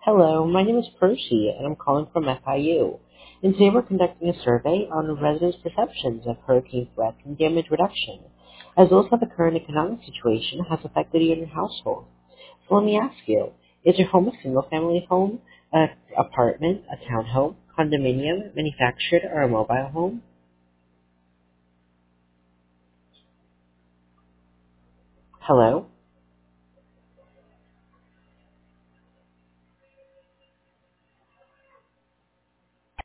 Hello, my name is Percy, and I'm calling from FIU. And today we're conducting a survey on residents' perceptions of hurricane threats and damage reduction, as well as how the current economic situation has affected you and your household. So let me ask you, is your home a single-family home, an apartment, a townhome, condominium, manufactured, or a mobile home? Hello?